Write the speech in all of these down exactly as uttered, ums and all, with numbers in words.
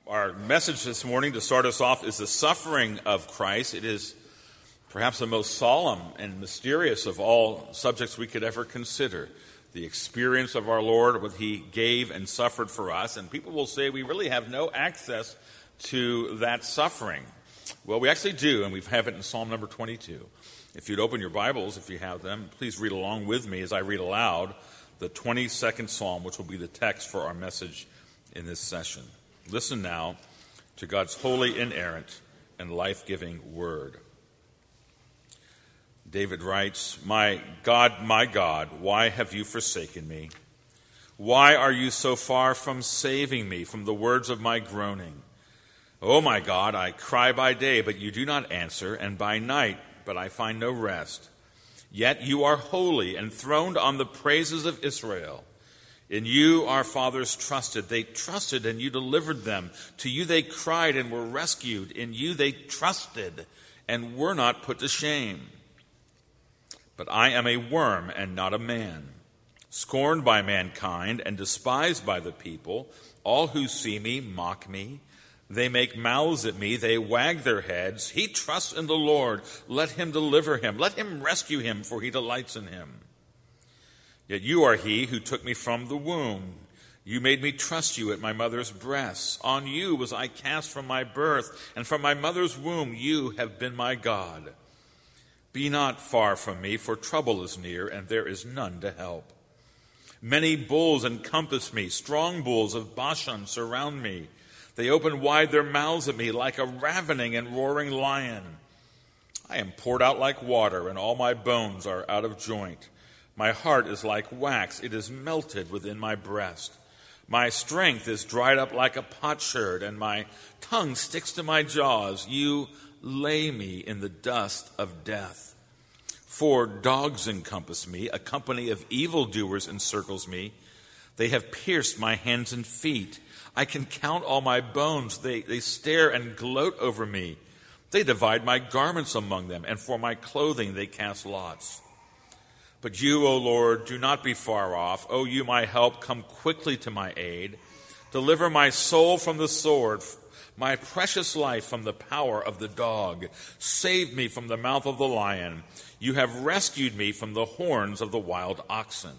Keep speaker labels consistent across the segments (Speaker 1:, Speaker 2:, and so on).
Speaker 1: Our message this morning to start us off is the suffering of Christ. It is perhaps the most solemn and mysterious of all subjects we could ever consider. The experience of our Lord, what he gave and suffered for us. And people will say we really have no access to that suffering. Well, we actually do, and we have it in Psalm number twenty-two. If you'd open your Bibles, if you have them, please read along with me as I read aloud the twenty-second Psalm, which will be the text for our message in this session. Listen now to God's holy, inerrant, and life-giving word. David writes, "My God, my God, why have you forsaken me? Why are you so far from saving me from the words of my groaning? O my God, I cry by day, but you do not answer, and by night, but I find no rest. Yet you are holy, enthroned on the praises of Israel. In you our fathers trusted. They trusted, and you delivered them. To you they cried and were rescued. In you they trusted and were not put to shame. But I am a worm and not a man, scorned by mankind and despised by the people. All who see me mock me. They make mouths at me. They wag their heads. He trusts in the Lord. Let him deliver him. Let him rescue him, for he delights in him. Yet you are he who took me from the womb. You made me trust you at my mother's breasts. On you was I cast from my birth, and from my mother's womb you have been my God. Be not far from me, for trouble is near, and there is none to help. Many bulls encompass me. Strong bulls of Bashan surround me. They open wide their mouths at me like a ravening and roaring lion. I am poured out like water, and all my bones are out of joint. My heart is like wax, it is melted within my breast. My strength is dried up like a potsherd, and my tongue sticks to my jaws. You lay me in the dust of death. For dogs encompass me, a company of evildoers encircles me. They have pierced my hands and feet. I can count all my bones. They, they stare and gloat over me. They divide my garments among them, and for my clothing they cast lots. But you, O Lord, do not be far off. O you, my help, come quickly to my aid. Deliver my soul from the sword, my precious life from the power of the dog. Save me from the mouth of the lion. You have rescued me from the horns of the wild oxen.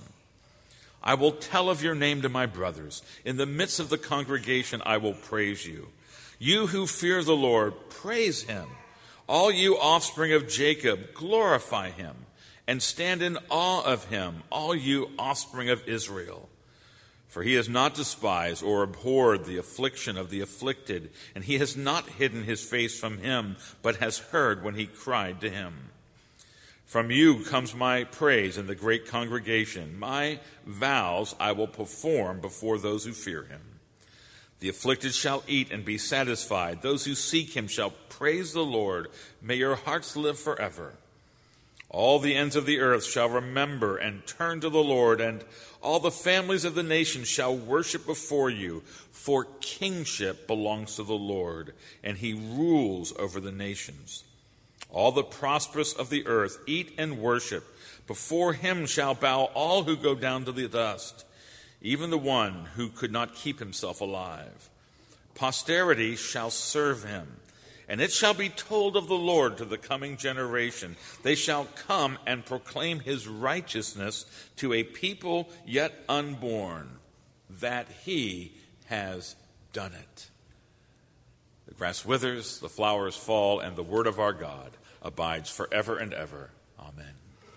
Speaker 1: I will tell of your name to my brothers. In the midst of the congregation I will praise you. You who fear the Lord, praise him. All you offspring of Jacob, glorify him. And stand in awe of him, all you offspring of Israel. For he has not despised or abhorred the affliction of the afflicted, and he has not hidden his face from him, but has heard when he cried to him. From you comes my praise in the great congregation. My vows I will perform before those who fear him. The afflicted shall eat and be satisfied. Those who seek him shall praise the Lord. May your hearts live forever. All the ends of the earth shall remember and turn to the Lord, and all the families of the nations shall worship before you. For kingship belongs to the Lord, and he rules over the nations. All the prosperous of the earth eat and worship. Before him shall bow all who go down to the dust, even the one who could not keep himself alive. Posterity shall serve him. And it shall be told of the Lord to the coming generation. They shall come and proclaim his righteousness to a people yet unborn, that he has done it." The grass withers, the flowers fall, and the word of our God abides forever and ever. Amen.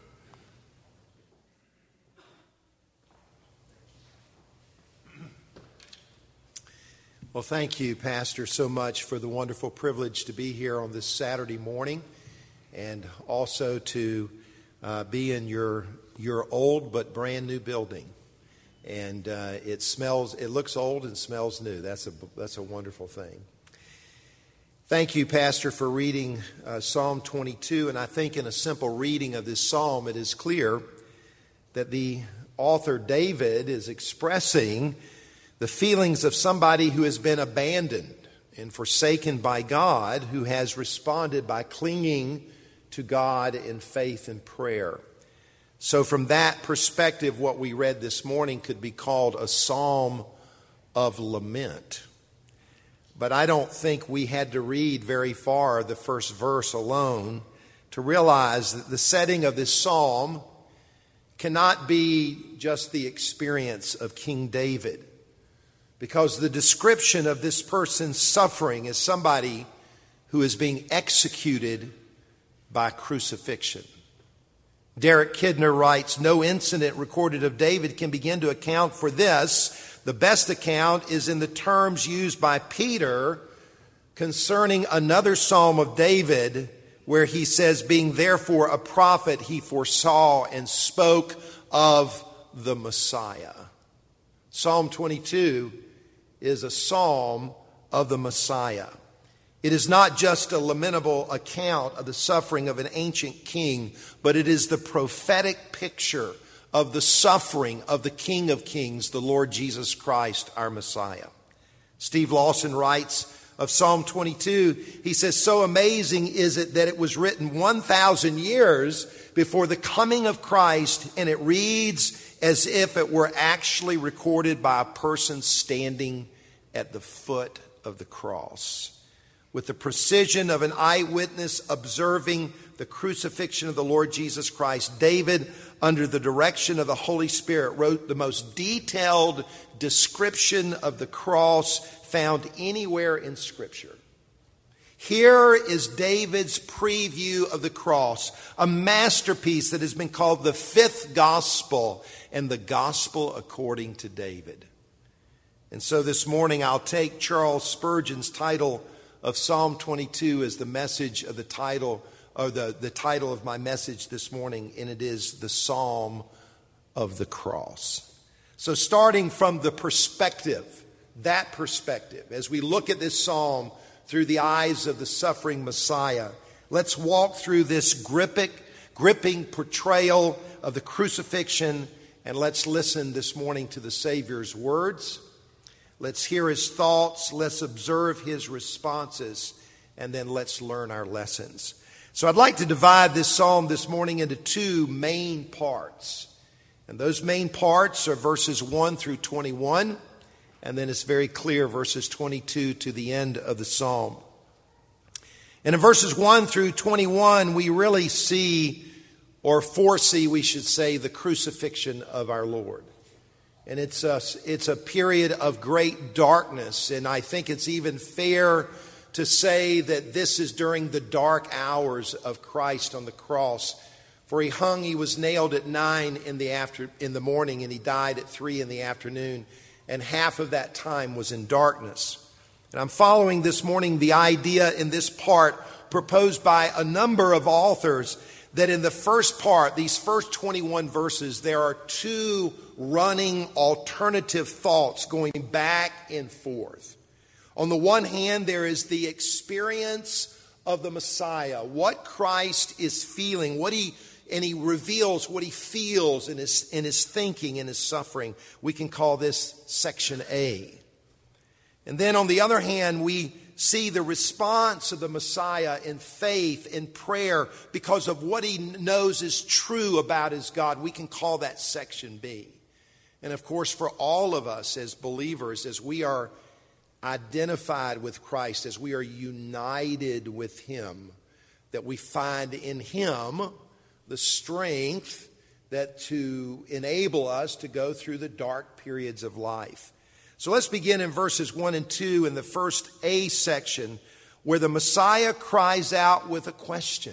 Speaker 2: Well, thank you, Pastor, so much for the wonderful privilege to be here on this Saturday morning, and also to uh, be in your your old but brand new building. And uh, it smells, it looks old and smells new. That's a that's a wonderful thing. Thank you, Pastor, for reading uh, Psalm twenty-two. And I think in a simple reading of this psalm, it is clear that the author David is expressing the feelings of somebody who has been abandoned and forsaken by God, who has responded by clinging to God in faith and prayer. So from that perspective, what we read this morning could be called a psalm of lament. But I don't think we had to read very far the first verse alone to realize that the setting of this psalm cannot be just the experience of King David, because the description of this person's suffering is somebody who is being executed by crucifixion. Derek Kidner writes, no incident recorded of David can begin to account for this. The best account is in the terms used by Peter concerning another psalm of David, where he says, being therefore a prophet, he foresaw and spoke of the Messiah. Psalm twenty-two is a psalm of the Messiah. It is not just a lamentable account of the suffering of an ancient king, but it is the prophetic picture of the suffering of the King of Kings, the Lord Jesus Christ, our Messiah. Steve Lawson writes of Psalm twenty-two, he says, so amazing is it that it was written one thousand years before the coming of Christ, and it reads as if it were actually recorded by a person standing at the foot of the cross. With the precision of an eyewitness observing the crucifixion of the Lord Jesus Christ, David, under the direction of the Holy Spirit, wrote the most detailed description of the cross found anywhere in Scripture. Here is David's preview of the cross, a masterpiece that has been called the fifth gospel and the gospel according to David. And so this morning I'll take Charles Spurgeon's title of Psalm twenty-two as the message of the title, or the, the title of my message this morning, and it is the Psalm of the Cross. So starting from the perspective, that perspective, as we look at this psalm through the eyes of the suffering Messiah, let's walk through this gripping, gripping portrayal of the crucifixion, and let's listen this morning to the Savior's words. Let's hear his thoughts, let's observe his responses, and then let's learn our lessons. So I'd like to divide this psalm this morning into two main parts. And those main parts are verses one through twenty-one, and then it's very clear, verses twenty-two to the end of the psalm. And in verses one through twenty-one, we really see, or foresee, we should say, the crucifixion of our Lord. And it's a, it's a period of great darkness, and I think it's even fair to say that this is during the dark hours of Christ on the cross. For he hung, he was nailed at nine in the after in the morning, and he died at three in the afternoon, and half of that time was in darkness. And I'm following this morning the idea in this part proposed by a number of authors that in the first part, these first twenty-one verses, there are two running alternative thoughts going back and forth. On the one hand, there is the experience of the Messiah, what Christ is feeling, what he and he reveals what he feels in his in his thinking, in his suffering. We can call this section A. And then on the other hand, we see the response of the Messiah in faith, in prayer, because of what he knows is true about his God. We can call that section B. And of course, for all of us as believers, as we are identified with Christ, as we are united with him, that we find in him the strength that to enable us to go through the dark periods of life. So let's begin in verses one and two in the first A section, where the Messiah cries out with a question.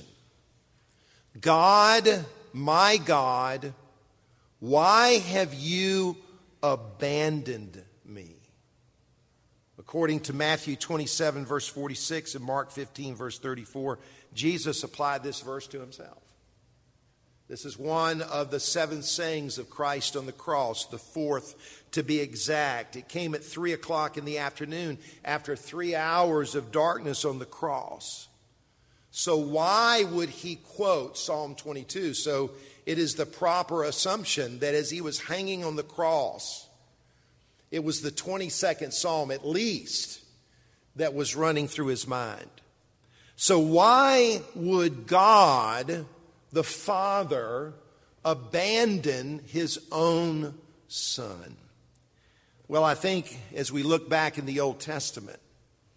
Speaker 2: God, my God, why have you abandoned me? According to Matthew twenty-seven, verse forty-six, and Mark fifteen, verse thirty-four, Jesus applied this verse to himself. This is one of the seven sayings of Christ on the cross, the fourth to be exact. It came at three o'clock in the afternoon after three hours of darkness on the cross. So why would he quote Psalm twenty-two? So it is the proper assumption that as he was hanging on the cross, it was the twenty-second Psalm at least that was running through his mind. So why would God, the Father, abandon his own Son? Well, I think as we look back in the Old Testament,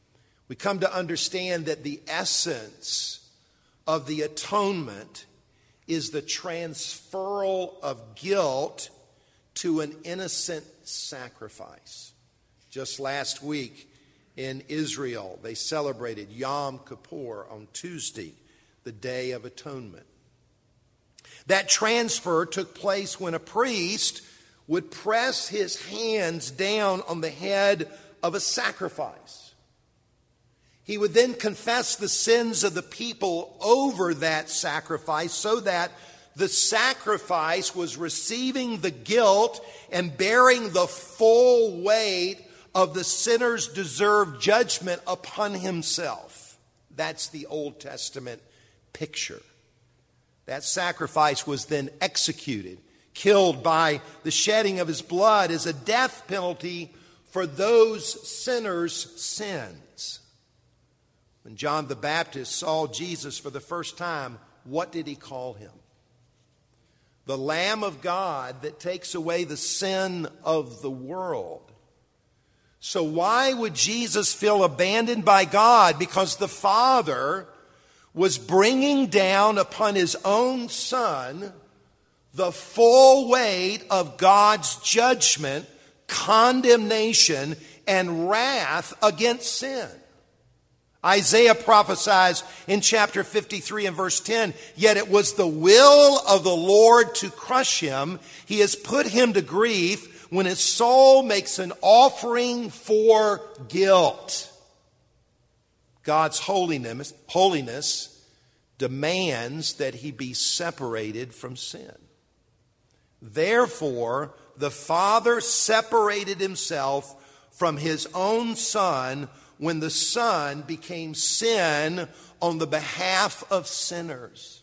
Speaker 2: we come to understand that the essence of the atonement is the transferal of guilt to an innocent sacrifice. Just last week in Israel, they celebrated Yom Kippur on Tuesday, the Day of Atonement. That transfer took place when a priest would press his hands down on the head of a sacrifice. He would then confess the sins of the people over that sacrifice so that the sacrifice was receiving the guilt and bearing the full weight of the sinner's deserved judgment upon himself. That's the Old Testament picture. That sacrifice was then executed, killed by the shedding of his blood as a death penalty for those sinners' sins. When John the Baptist saw Jesus for the first time, what did he call him? The Lamb of God that takes away the sin of the world. So why would Jesus feel abandoned by God? Because the Father was bringing down upon his own Son the full weight of God's judgment, condemnation, and wrath against sin. Isaiah prophesies in chapter fifty-three and verse ten, "Yet it was the will of the Lord to crush him. He has put him to grief when his soul makes an offering for guilt." God's holiness, holiness demands that he be separated from sin. Therefore, the Father separated himself from his own Son when the Son became sin on the behalf of sinners.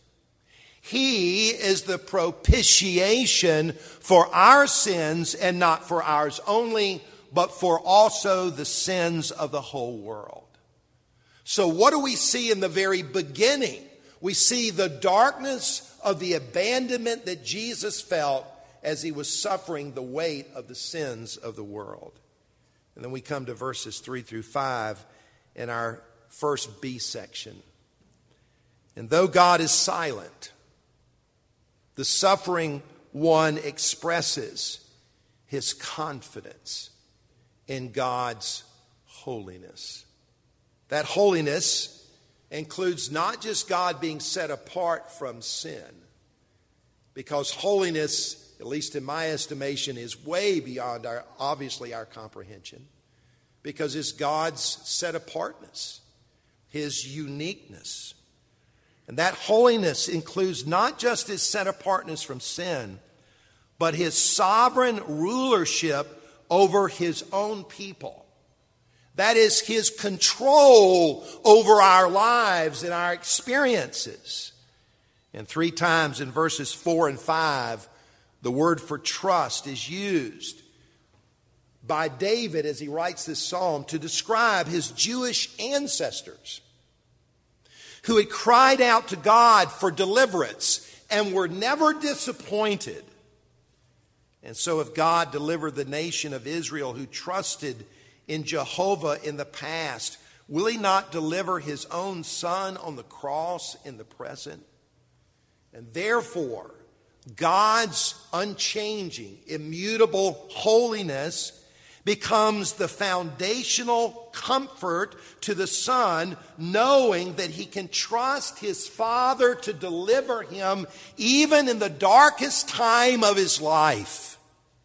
Speaker 2: He is the propitiation for our sins, and not for ours only, but for also the sins of the whole world. So what do we see in the very beginning? We see the darkness of the abandonment that Jesus felt as he was suffering the weight of the sins of the world. And then we come to verses three through five in our first B section. And though God is silent, the suffering one expresses his confidence in God's holiness. That holiness includes not just God being set apart from sin, because holiness, at least in my estimation, is way beyond our, obviously, our comprehension, because it's God's set apartness, his uniqueness. And that holiness includes not just his set apartness from sin, but his sovereign rulership over his own people. That is his control over our lives and our experiences. And three times in verses four and five, the word for trust is used by David as he writes this psalm to describe his Jewish ancestors who had cried out to God for deliverance and were never disappointed. And so if God delivered the nation of Israel who trusted in Jehovah in the past, will he not deliver his own Son on the cross in the present? And therefore, God's unchanging, immutable holiness becomes the foundational comfort to the Son, knowing that he can trust his Father to deliver him even in the darkest time of his life.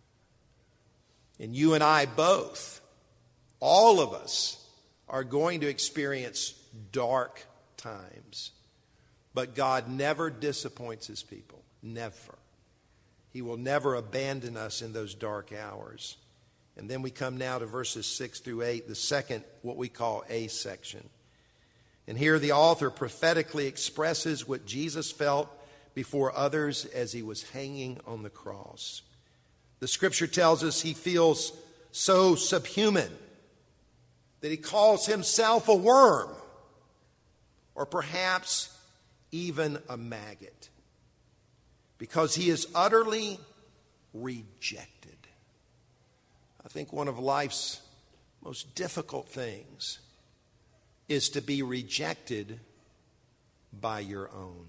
Speaker 2: And you and I both, all of us, are going to experience dark times. But God never disappoints his people. Never. He will never abandon us in those dark hours. And then we come now to verses six through eight, the second, what we call A section. And here the author prophetically expresses what Jesus felt before others as he was hanging on the cross. The scripture tells us he feels so subhuman that he calls himself a worm, or perhaps even a maggot, because he is utterly rejected. I think one of life's most difficult things is to be rejected by your own,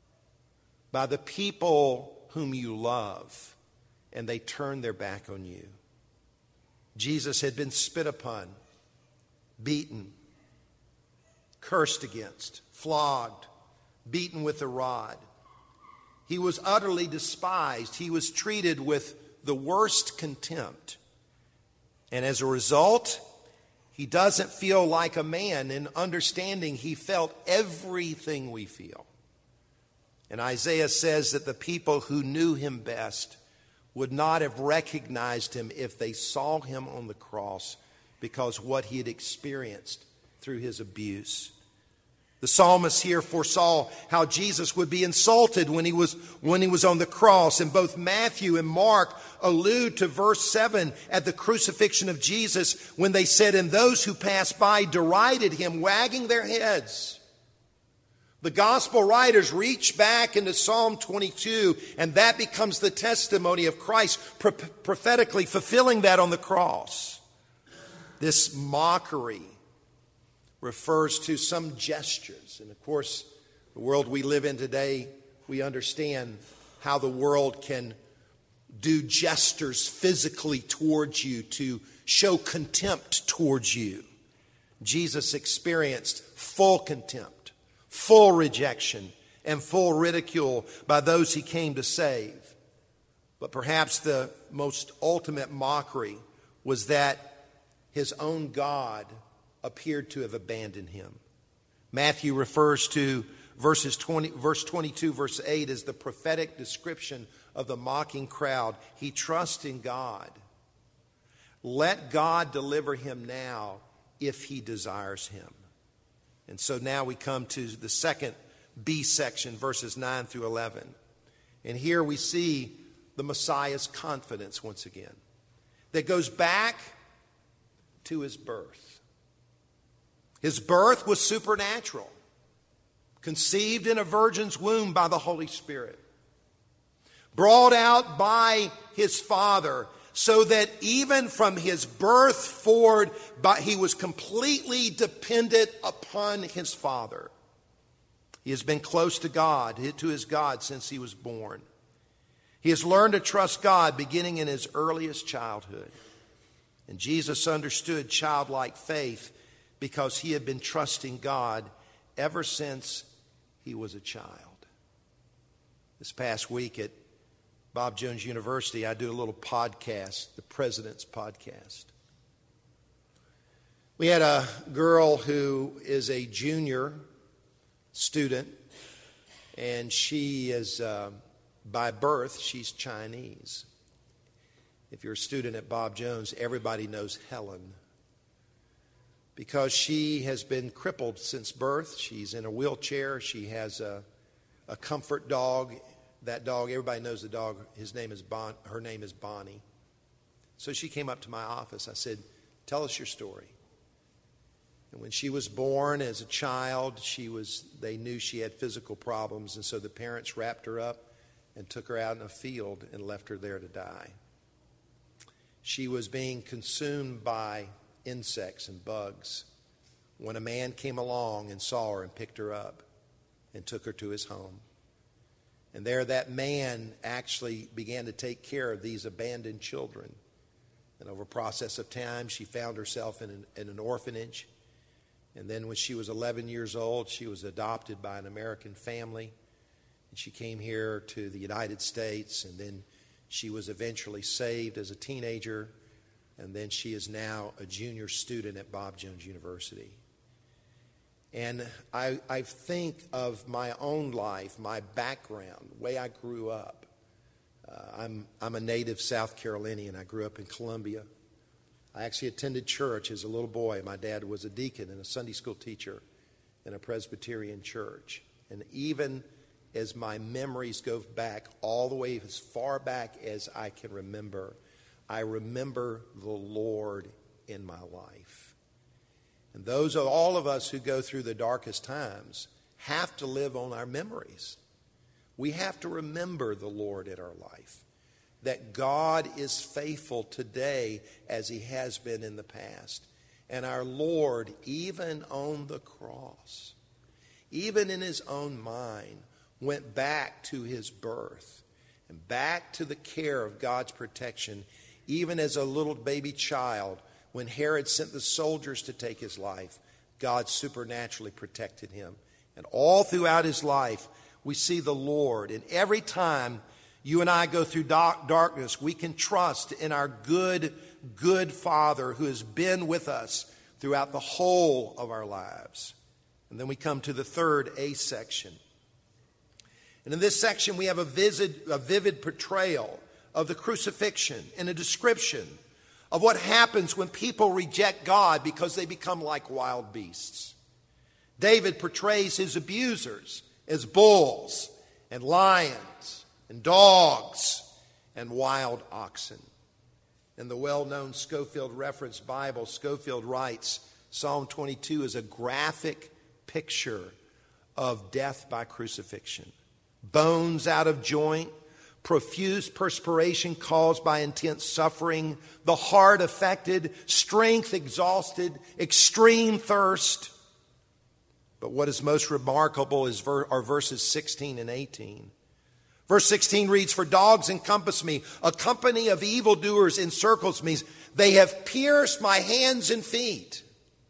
Speaker 2: by the people whom you love, and they turn their back on you. Jesus had been spit upon, beaten, cursed against, flogged, beaten with a rod. He was utterly despised. He was treated with the worst contempt. And as a result, he doesn't feel like a man. In understanding, he felt everything we feel. And Isaiah says that the people who knew him best would not have recognized him if they saw him on the cross, because what he had experienced through his abuse. The psalmist here foresaw how Jesus would be insulted when he was when he was on the cross. And both Matthew and Mark allude to verse seven at the crucifixion of Jesus, when they said, "And those who passed by derided him, wagging their heads." The gospel writers reach back into Psalm twenty-two, and that becomes the testimony of Christ, pro- prophetically fulfilling that on the cross. This mockery refers to some gestures. And of course, the world we live in today, we understand how the world can do gestures physically towards you to show contempt towards you. Jesus experienced full contempt, full rejection, and full ridicule by those he came to save. But perhaps the most ultimate mockery was that his own God appeared to have abandoned him. Matthew refers to verses twenty, verse twenty-two, verse eight as the prophetic description of the mocking crowd. He trusts in God. Let God deliver him now if he desires him. And so now we come to the second B section, verses nine through eleven. And here we see the Messiah's confidence once again, that goes back to his birth. His birth was supernatural, conceived in a virgin's womb by the Holy Spirit, brought out by his Father, so that even from his birth forward, but he was completely dependent upon his Father. He has been close to God, to his God, since he was born. He has learned to trust God beginning in his earliest childhood. And Jesus understood childlike faith because he had been trusting God ever since he was a child. This past week at Bob Jones University, I do a little podcast, the President's Podcast. We had a girl who is a junior student, and she is, uh, by birth, she's Chinese. If you're a student at Bob Jones, everybody knows Helen, because she has been crippled since birth. She's in a wheelchair. She has a, a comfort dog. That dog, everybody knows the dog. His name is Bon. Her name is Bonnie. So she came up to my office. I said, "Tell us your story." And when she was born as a child, she was. They knew she had physical problems, and so the parents wrapped her up and took her out in a field and left her there to die. She was being consumed by insects and bugs when a man came along and saw her and picked her up and took her to his home. And there that man actually began to take care of these abandoned children. And over a process of time, she found herself in an, in an orphanage. And then when she was eleven years old, she was adopted by an American family. And she came here to the United States, and then she was eventually saved as a teenager. And then she is now a junior student at Bob Jones University. And I, I think of my own life, my background, the way I grew up. Uh, I'm, I'm a native South Carolinian. I grew up in Columbia. I actually attended church as a little boy. My dad was a deacon and a Sunday school teacher in a Presbyterian church. And even as my memories go back all the way as far back as I can remember, I remember the Lord in my life. And those are all of us who go through the darkest times have to live on our memories. We have to remember the Lord in our life, that God is faithful today as he has been in the past. And our Lord, even on the cross, even in his own mind, went back to his birth and back to the care of God's protection, even as a little baby child. When Herod sent the soldiers to take his life, God supernaturally protected him. And all throughout his life, we see the Lord. And every time you and I go through dark darkness, we can trust in our good, good Father who has been with us throughout the whole of our lives. And then we come to the third A section. And in this section, we have a vivid, a vivid portrayal of the crucifixion and a description of what happens when people reject God because they become like wild beasts. David portrays his abusers as bulls and lions and dogs and wild oxen. In the well-known Scofield Reference Bible, Scofield writes, Psalm twenty-two is a graphic picture of death by crucifixion. Bones out of joint, profuse perspiration caused by intense suffering, the heart affected, strength exhausted, extreme thirst. But what is most remarkable is ver- are verses sixteen and eighteen. Verse sixteen reads, "For dogs encompass me, a company of evildoers encircles me. They have pierced my hands and feet."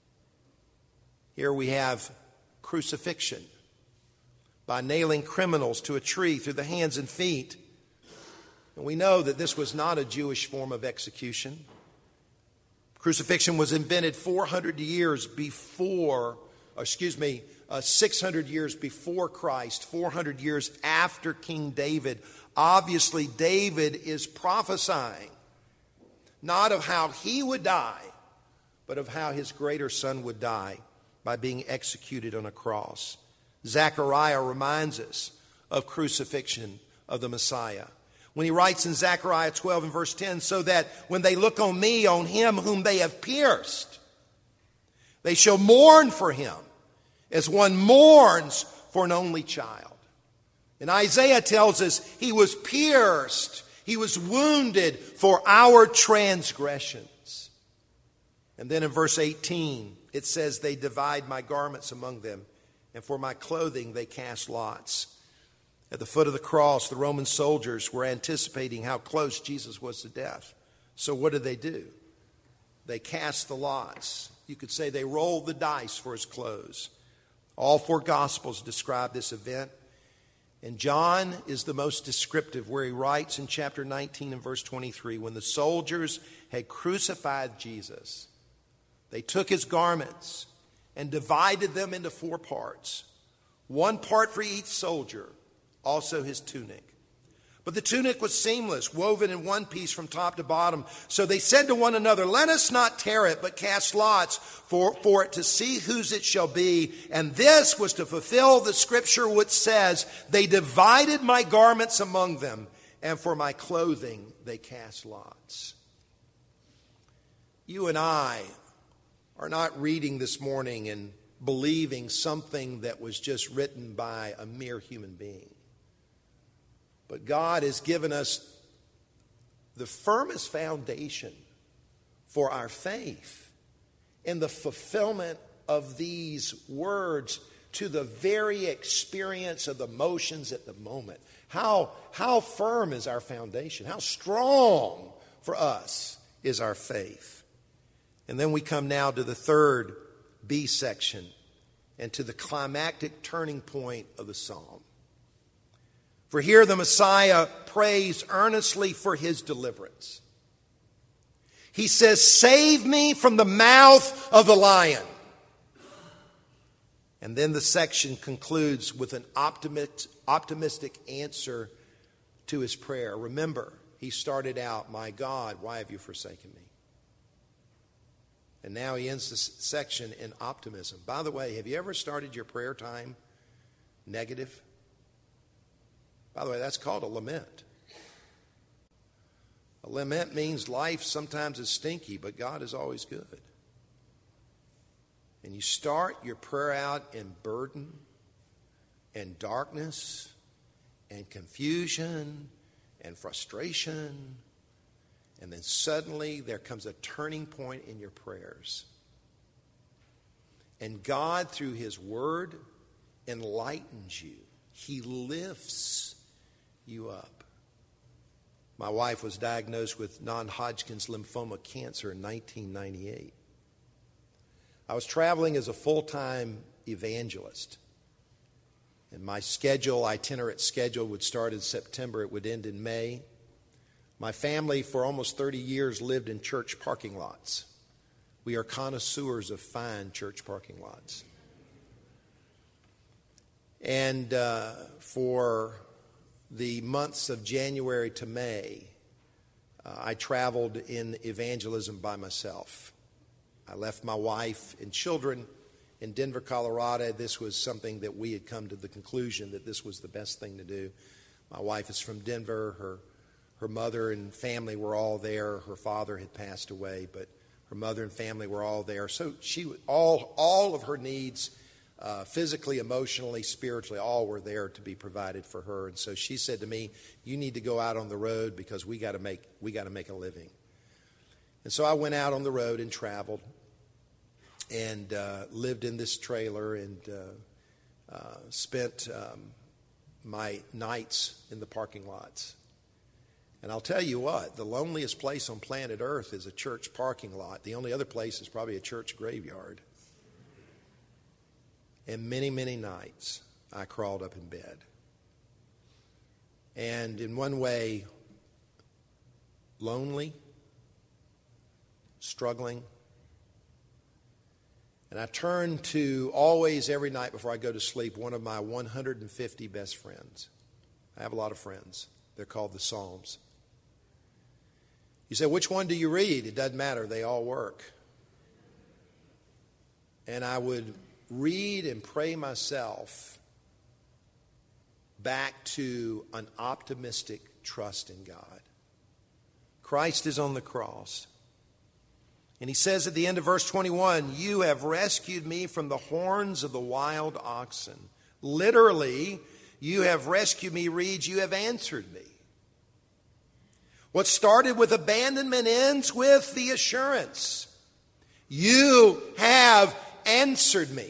Speaker 2: Here we have crucifixion by nailing criminals to a tree through the hands and feet. And we know that this was not a Jewish form of execution. Crucifixion was invented four hundred years before, excuse me, uh, six hundred years before Christ, four hundred years after King David. Obviously, David is prophesying not of how he would die, but of how his greater son would die by being executed on a cross. Zechariah reminds us of crucifixion of the Messiah when he writes in Zechariah twelve and verse ten, "So that when they look on me, on him whom they have pierced, they shall mourn for him as one mourns for an only child." And Isaiah tells us he was pierced, he was wounded for our transgressions. And then in verse eighteen, it says, "They divide my garments among them, and for my clothing they cast lots." At the foot of the cross, the Roman soldiers were anticipating how close Jesus was to death. So what did they do? They cast the lots. You could say they rolled the dice for his clothes. All four Gospels describe this event. And John is the most descriptive, where he writes in chapter nineteen and verse twenty-three, "When the soldiers had crucified Jesus, they took his garments and divided them into four parts, one part for each soldier, also his tunic. But the tunic was seamless, woven in one piece from top to bottom. So they said to one another, 'Let us not tear it, but cast lots for, for it to see whose it shall be.' And this was to fulfill the scripture which says, 'They divided my garments among them, and for my clothing they cast lots.'" You and I are not reading this morning and believing something that was just written by a mere human being. But God has given us the firmest foundation for our faith in the fulfillment of these words to the very experience of the motions at the moment. How, how firm is our foundation? How strong for us is our faith? And then we come now to the third B section and to the climactic turning point of the psalm. For here the Messiah prays earnestly for his deliverance. He says, "Save me from the mouth of the lion." And then the section concludes with an optimist, optimistic answer to his prayer. Remember, he started out, "My God, why have you forsaken me?" And now he ends this section in optimism. By the way, have you ever started your prayer time negative? By the way, that's called a lament. A lament means life sometimes is stinky, but God is always good. And you start your prayer out in burden and darkness and confusion and frustration. And then suddenly there comes a turning point in your prayers. And God, through His Word, enlightens you. He lifts you up. My wife was diagnosed with non-Hodgkin's lymphoma cancer in nineteen ninety-eight. I was traveling as a full-time evangelist. And my schedule, itinerant schedule, would start in September. It would end in May. My family, for almost thirty years, lived in church parking lots. We are connoisseurs of fine church parking lots. And uh, for the months of January to May, uh, I traveled in evangelism by myself. I left my wife and children in Denver, Colorado. This was something that we had come to the conclusion that this was the best thing to do. My wife is from Denver. Her her mother and family were all there. Her father had passed away, but her mother and family were all there. So she all all of her needs, uh, physically, emotionally, spiritually, all were there to be provided for her. And so she said to me, "You need to go out on the road because we got to make we got to make a living." And so I went out on the road and traveled and uh, lived in this trailer and uh, uh, spent um, my nights in the parking lots. And I'll tell you what, the loneliest place on planet Earth is a church parking lot. The only other place is probably a church graveyard. And many, many nights I crawled up in bed. And in one way, lonely, struggling. And I turn to always, every night before I go to sleep, one of my one hundred fifty best friends. I have a lot of friends. They're called the Psalms. You say, which one do you read? It doesn't matter. They all work. And I would read and pray myself back to an optimistic trust in God. Christ is on the cross. And he says at the end of verse twenty-one, "You have rescued me from the horns of the wild oxen." Literally, you have rescued me reads, you have answered me. What started with abandonment ends with the assurance. You have answered me.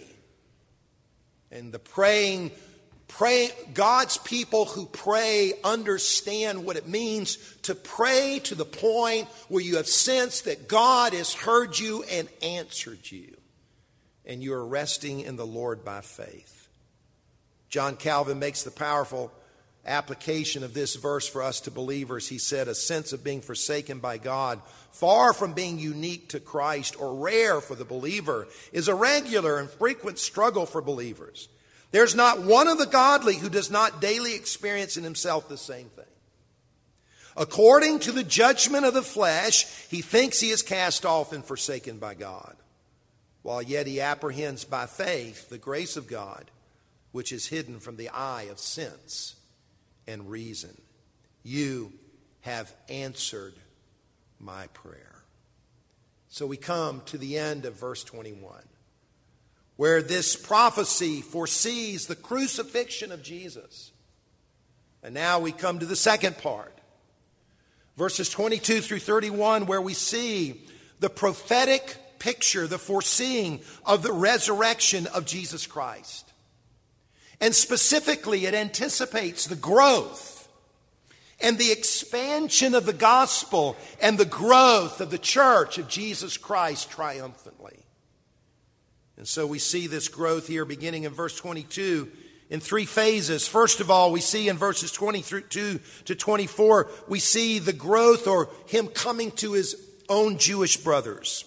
Speaker 2: And the praying, pray, God's people who pray understand what it means to pray to the point where you have sensed that God has heard you and answered you. And you are resting in the Lord by faith. John Calvin makes the powerful application of this verse for us to believers. He said, a sense of being forsaken by God, far from being unique to Christ or rare for the believer, is a regular and frequent struggle for believers. There's not one of the godly who does not daily experience in himself the same thing. According to the judgment of the flesh, he thinks he is cast off and forsaken by God, while yet he apprehends by faith the grace of God, which is hidden from the eye of sense and reason. You have answered my prayer. So we come to the end of verse twenty-one, where this prophecy foresees the crucifixion of Jesus. And now we come to the second part, verses twenty-two through thirty-one, where we see the prophetic picture, the foreseeing of the resurrection of Jesus Christ. And specifically, it anticipates the growth and the expansion of the gospel and the growth of the church of Jesus Christ triumphantly. And so we see this growth here beginning in verse twenty-two in three phases. First of all, we see in verses twenty-two to twenty-four, we see the growth or him coming to his own Jewish brothers.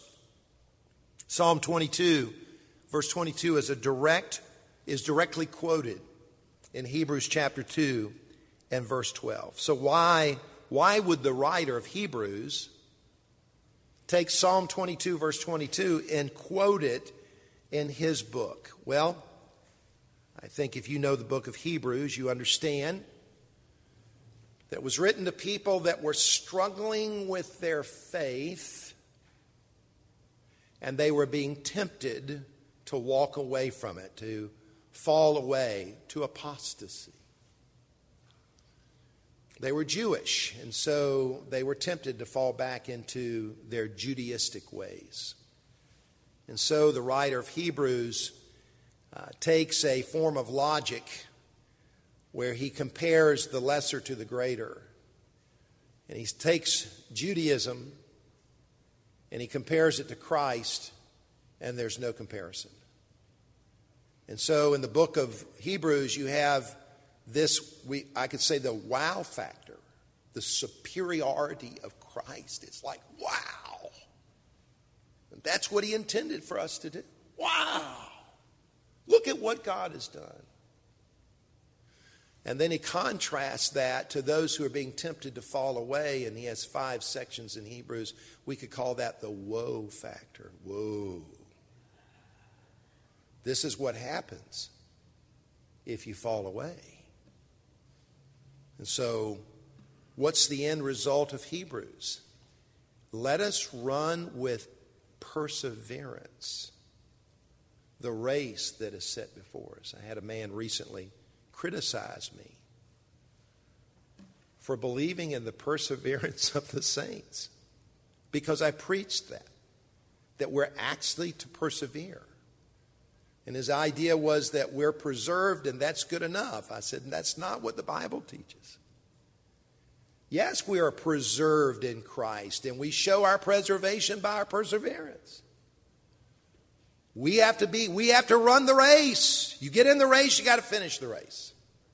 Speaker 2: Psalm twenty-two, verse twenty-two is a direct is directly quoted in Hebrews chapter two and verse twelve. So why, why would the writer of Hebrews take Psalm twenty-two, verse twenty-two, and quote it in his book? Well, I think if you know the book of Hebrews, you understand that it was written to people that were struggling with their faith, and they were being tempted to walk away from it, to fall away, to apostasy. They were Jewish, and so they were tempted to fall back into their Judaistic ways. And so the writer of Hebrews uh, takes a form of logic where he compares the lesser to the greater. And he takes Judaism and he compares it to Christ, and there's no comparison. And so in the book of Hebrews, you have this, we I could say the wow factor, the superiority of Christ. It's like, wow. And that's what he intended for us to do. Wow. Look at what God has done. And then he contrasts that to those who are being tempted to fall away, and he has five sections in Hebrews. We could call that the woe factor. Whoa. This is what happens if you fall away. And so, what's the end result of Hebrews? Let us run with perseverance the race that is set before us. I had a man recently criticize me for believing in the perseverance of the saints because I preached that, that we're actually to persevere. And his idea was that we're preserved and that's good enough. I said, that's not what the Bible teaches. Yes, we are preserved in Christ, and we show our preservation by our perseverance. We have to be, we have to run the race. You get in the race, you got to finish the race.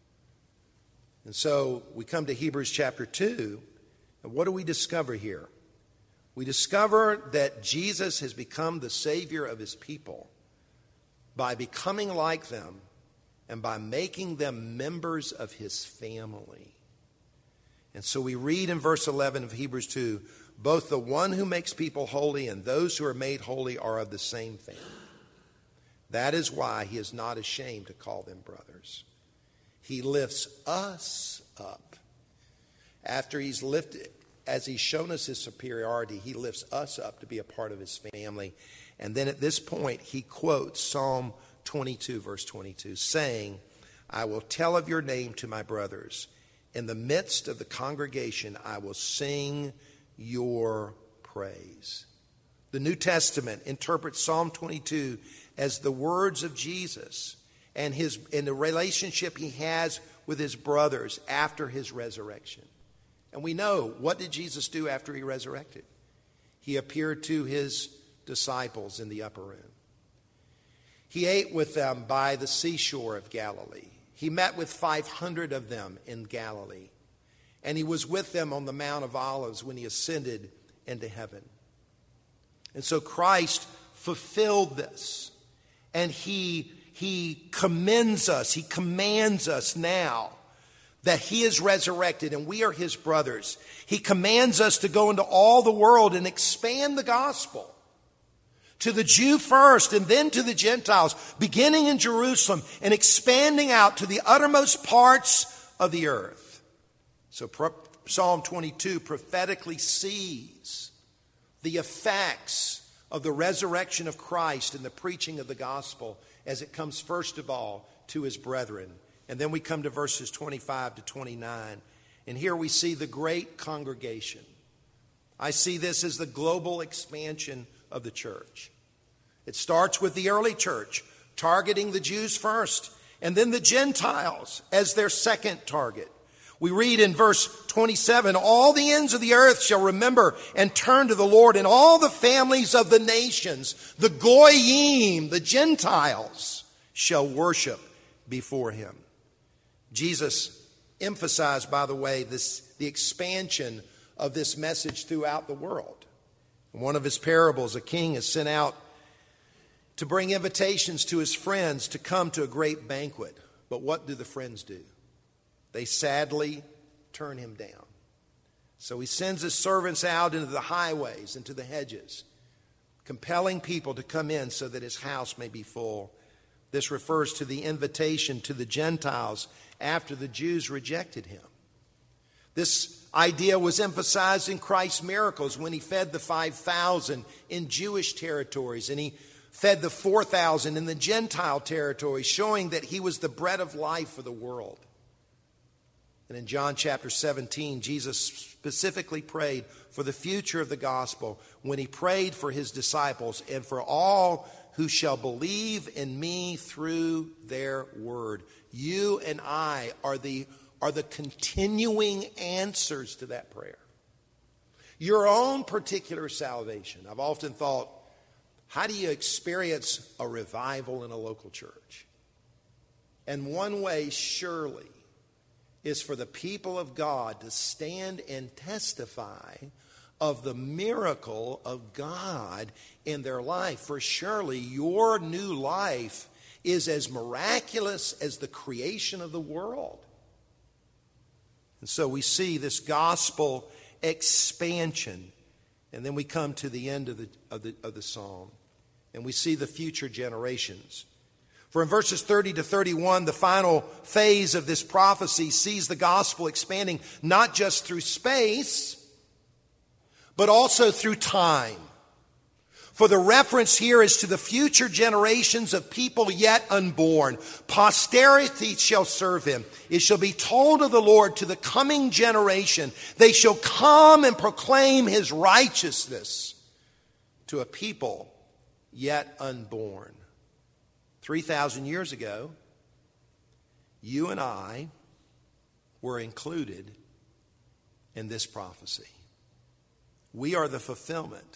Speaker 2: And so we come to Hebrews chapter two, and what do we discover here? We discover that Jesus has become the Savior of his people by becoming like them and by making them members of his family. And so we read in verse eleven of Hebrews two, both the one who makes people holy and those who are made holy are of the same family. That is why he is not ashamed to call them brothers. He lifts us up. After he's lifted, as he's shown us his superiority, he lifts us up to be a part of his family. And then at this point, he quotes Psalm twenty-two, verse twenty-two, saying, I will tell of your name to my brothers. In the midst of the congregation, I will sing your praise. The New Testament interprets Psalm twenty-two as the words of Jesus and his in the relationship he has with his brothers after his resurrection. And we know, what did Jesus do after he resurrected? He appeared to his disciples in the upper room. He ate with them by the seashore of Galilee. He met with five hundred of them in Galilee. And he was with them on the Mount of Olives when he ascended into heaven. And so Christ fulfilled this. And he, he commends us, he commands us now that he is resurrected and we are his brothers. He commands us to go into all the world and expand the gospel to the Jew first and then to the Gentiles, beginning in Jerusalem and expanding out to the uttermost parts of the earth. So Psalm twenty-two prophetically sees the effects of the resurrection of Christ and the preaching of the gospel as it comes first of all to his brethren. And then we come to verses twenty-five to twenty-nine. And here we see the great congregation. I see this as the global expansion of the church. It starts with the early church, targeting the Jews first, and then the Gentiles as their second target. We read in verse twenty-seven, all the ends of the earth shall remember and turn to the Lord, and all the families of the nations, the Goyim, the Gentiles, shall worship before him. Jesus emphasized, by the way, this the expansion of this message throughout the world. In one of his parables, a king is sent out to bring invitations to his friends to come to a great banquet. But what do the friends do? They sadly turn him down. So he sends his servants out into the highways, into the hedges, compelling people to come in so that his house may be full. This refers to the invitation to the Gentiles after the Jews rejected him. This idea was emphasized in Christ's miracles when he fed the five thousand in Jewish territories and he fed the four thousand in the Gentile territories, showing that he was the bread of life for the world. And in John chapter seventeen, Jesus specifically prayed for the future of the gospel when he prayed for his disciples and for all who shall believe in me through their word. You and I are the, are the continuing answers to that prayer. Your own particular salvation. I've often thought, how do you experience a revival in a local church? And one way, surely, is for the people of God to stand and testify of the miracle of God in their life. For surely your new life is as miraculous as the creation of the world. And so we see this gospel expansion. And then we come to the end of the, of the, of the psalm. And we see the future generations. For in verses thirty to thirty-one, the final phase of this prophecy sees the gospel expanding not just through space, but also through time. For the reference here is to the future generations of people yet unborn. Posterity shall serve him. It shall be told of the Lord to the coming generation. They shall come and proclaim his righteousness to a people yet unborn. three thousand years ago, you and I were included in this prophecy. We are the fulfillment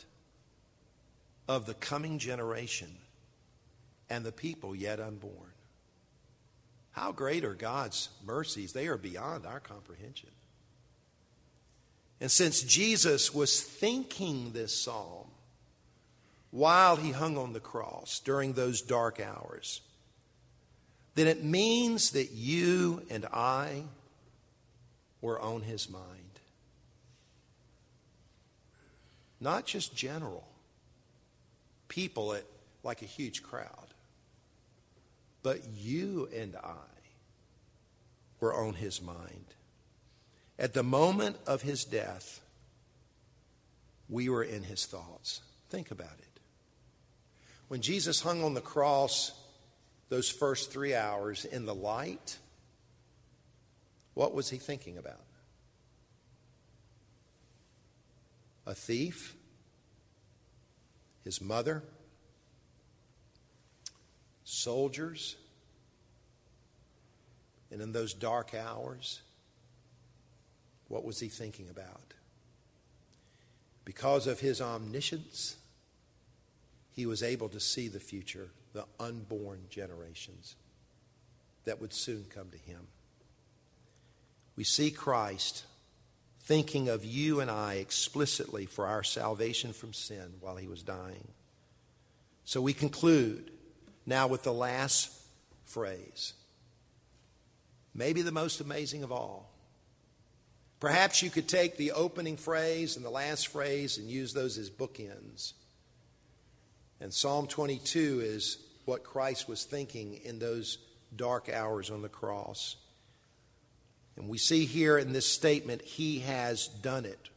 Speaker 2: of the coming generation and the people yet unborn. How great are God's mercies? They are beyond our comprehension. And since Jesus was thinking this psalm while he hung on the cross during those dark hours, then it means that you and I were on his mind. Not just general people at like a huge crowd, but you and I were on his mind. At the moment of his death, we were in his thoughts. Think about it. When Jesus hung on the cross those first three hours in the light, what was he thinking about? A thief? His mother? Soldiers? And in those dark hours, what was he thinking about? Because of his omniscience, he was able to see the future, the unborn generations that would soon come to him. We see Christ thinking of you and I explicitly for our salvation from sin while he was dying. So we conclude now with the last phrase, maybe the most amazing of all. Perhaps you could take the opening phrase and the last phrase and use those as bookends. And Psalm twenty-two is what Christ was thinking in those dark hours on the cross. And we see here in this statement, he has done it.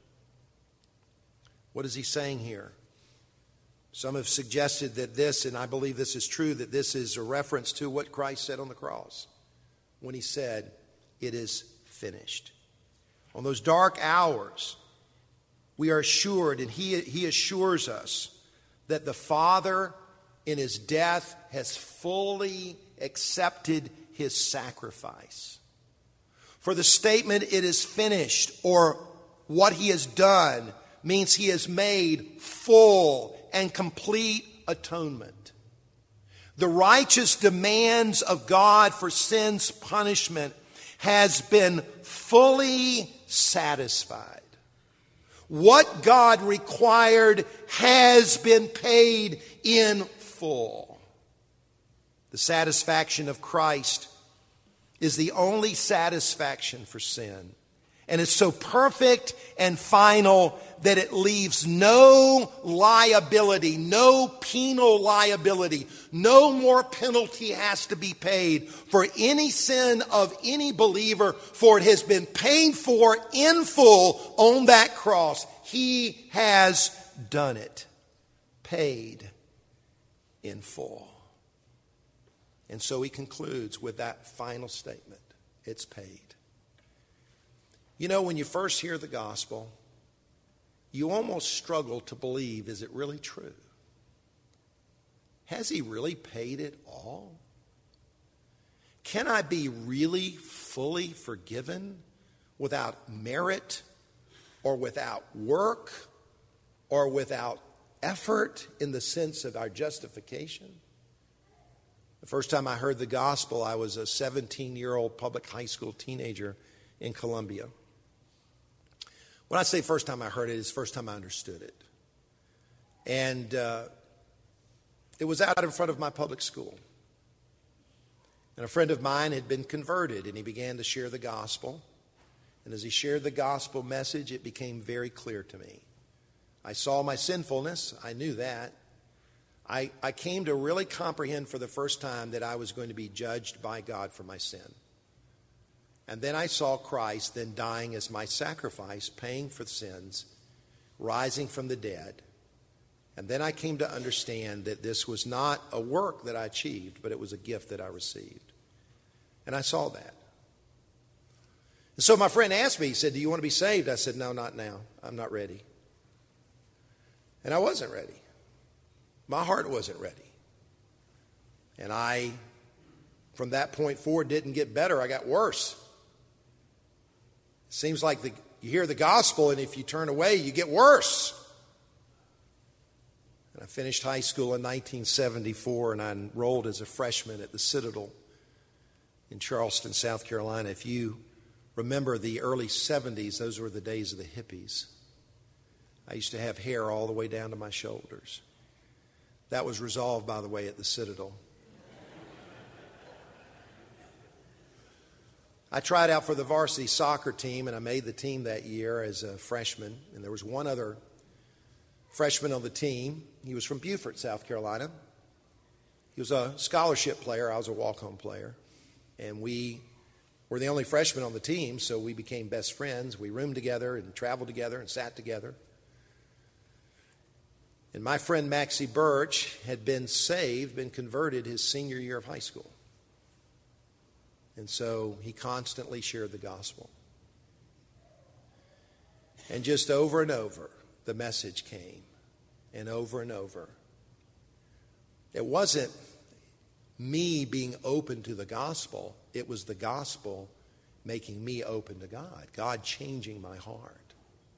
Speaker 2: What is he saying here? Some have suggested that this, and I believe this is true, that this is a reference to what Christ said on the cross when he said, it is finished. On those dark hours, we are assured, and he, he assures us, that the Father in his death has fully accepted his sacrifice. For the statement, it is finished, or what he has done, means he has made full and complete atonement. The righteous demands of God for sin's punishment has been fully satisfied. What God required has been paid in full. The satisfaction of Christ is the only satisfaction for sin. And it's so perfect and final that it leaves no liability, no penal liability. No more penalty has to be paid for any sin of any believer, for it has been paid for in full on that cross. He has done it. Paid in full. And so he concludes with that final statement. It's paid. You know, when you first hear the gospel, you almost struggle to believe, is it really true? Has he really paid it all? Can I be really fully forgiven without merit or without work or without effort in the sense of our justification? The first time I heard the gospel, I was a seventeen-year-old public high school teenager in Columbia. When I say first time I heard it, it's the first time I understood it. And uh, it was out in front of my public school. And a friend of mine had been converted, and he began to share the gospel. And as he shared the gospel message, it became very clear to me. I saw my sinfulness. I knew that. I, I came to really comprehend for the first time that I was going to be judged by God for my sin. And then I saw Christ then dying as my sacrifice, paying for sins, rising from the dead. And then I came to understand that this was not a work that I achieved, but it was a gift that I received. And I saw that. And so my friend asked me, he said, do you want to be saved? I said, no, not now. I'm not ready. And I wasn't ready. My heart wasn't ready. And I, from that point forward, didn't get better. I got worse. It seems like the, you hear the gospel, and if you turn away, you get worse. And I finished high school in nineteen seventy-four, and I enrolled as a freshman at the Citadel in Charleston, South Carolina. If you remember the early seventies, those were the days of the hippies. I used to have hair all the way down to my shoulders. That was resolved, by the way, at the Citadel. I tried out for the varsity soccer team, and I made the team that year as a freshman. And there was one other freshman on the team. He was from Beaufort, South Carolina. He was a scholarship player. I was a walk-on player. And we were the only freshmen on the team, so we became best friends. We roomed together and traveled together and sat together. And my friend Maxie Birch had been saved, been converted his senior year of high school. And so he constantly shared the gospel. And just over and over, the message came. And over and over. It wasn't me being open to the gospel. It was the gospel making me open to God. God changing my heart.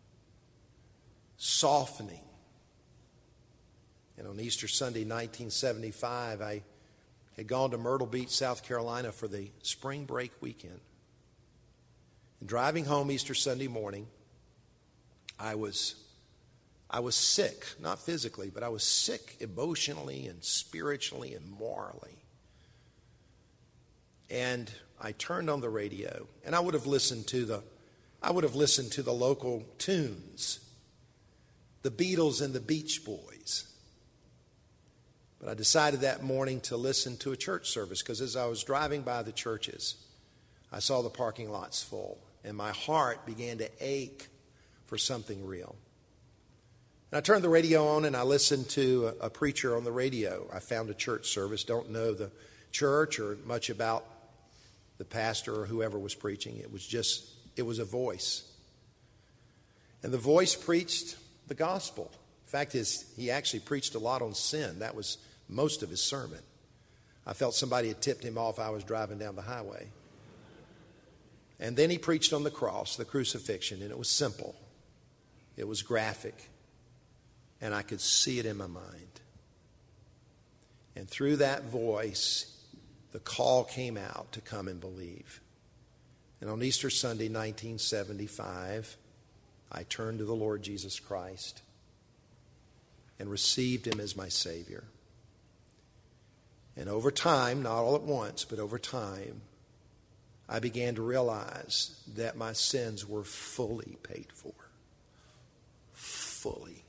Speaker 2: Softening. And on Easter Sunday, nineteen seventy-five, I had gone to Myrtle Beach, South Carolina for the spring break weekend. And driving home Easter Sunday morning, I was, I was sick, not physically, but I was sick emotionally and spiritually and morally. And I turned on the radio, and I would have listened to the, I would have listened to the local tunes, the Beatles and the Beach Boys. But I decided that morning to listen to a church service, because as I was driving by the churches, I saw the parking lots full, and my heart began to ache for something real. And I turned the radio on, and I listened to a, a preacher on the radio. I found a church service, don't know the church or much about the pastor or whoever was preaching. It was just, it was a voice. And the voice preached the gospel. The fact is, he actually preached a lot on sin. That was most of his sermon. I felt somebody had tipped him off. I was driving down the highway. And then he preached on the cross, the crucifixion, and it was simple. It was graphic. And I could see it in my mind. And through that voice, the call came out to come and believe. And on Easter Sunday, nineteen seventy-five, I turned to the Lord Jesus Christ and received him as my Savior. And over time, not all at once, but over time, I began to realize that my sins were fully paid for. Fully.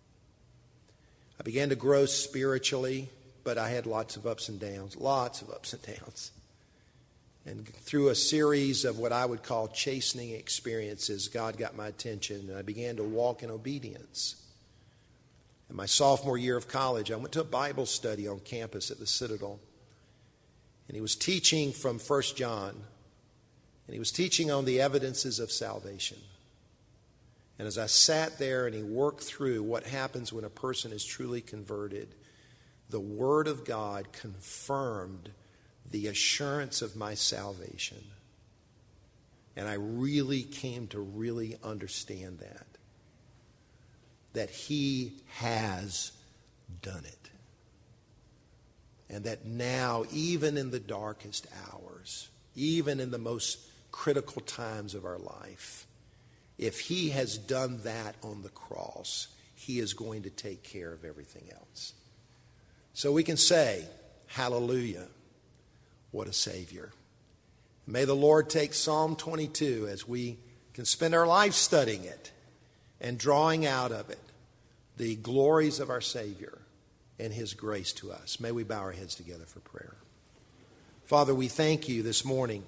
Speaker 2: I began to grow spiritually, but I had lots of ups and downs, lots of ups and downs. And through a series of what I would call chastening experiences, God got my attention, and I began to walk in obedience. In my sophomore year of college, I went to a Bible study on campus at the Citadel. And he was teaching from First John. And he was teaching on the evidences of salvation. And as I sat there and he worked through what happens when a person is truly converted, the Word of God confirmed the assurance of my salvation. And I really came to really understand that. That he has done it. And that now, even in the darkest hours, even in the most critical times of our life, if he has done that on the cross, he is going to take care of everything else. So we can say, hallelujah, what a Savior. May the Lord take Psalm twenty-two as we can spend our life studying it and drawing out of it the glories of our Savior and his grace to us. May we bow our heads together for prayer. Father, we thank you this morning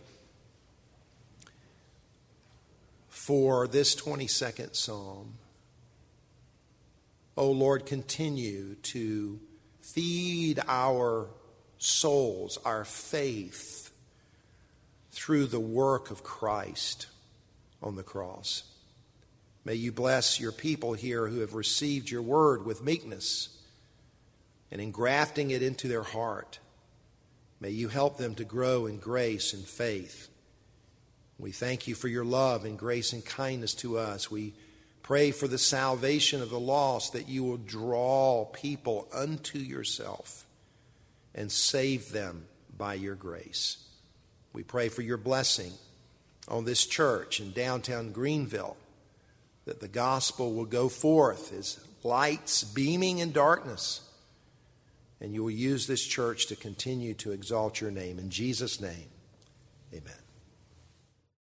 Speaker 2: for this twenty-second Psalm. Oh Lord, continue to feed our souls, our faith, through the work of Christ on the cross. May you bless your people here who have received your word with meekness and engrafting it into their heart. May you help them to grow in grace and faith. We thank you for your love and grace and kindness to us. We pray for the salvation of the lost, that you will draw people unto yourself and save them by your grace. We pray for your blessing on this church in downtown Greenville, that the gospel will go forth as lights beaming in darkness, and you will use this church to continue to exalt your name. In Jesus' name, amen.